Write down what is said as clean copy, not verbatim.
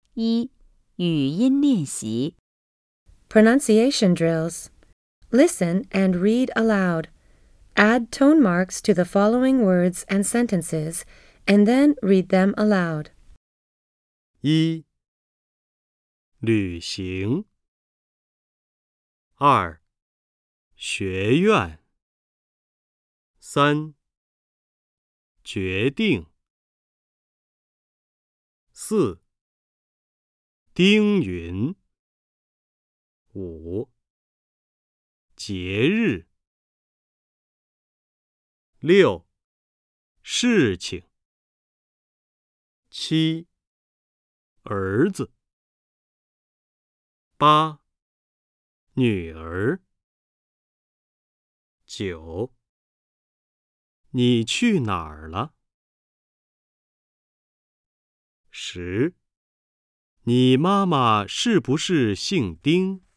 一、语音练习。 Pronunciation drills. Listen and read aloud. Add tone marks to the following words and sentences, and then read them aloud. 一、旅行。二、学院。三、决定。四、丁云。五、节日。六、事情。七、儿子。八、女儿。九、你去哪儿了？十、你妈妈是不是姓丁？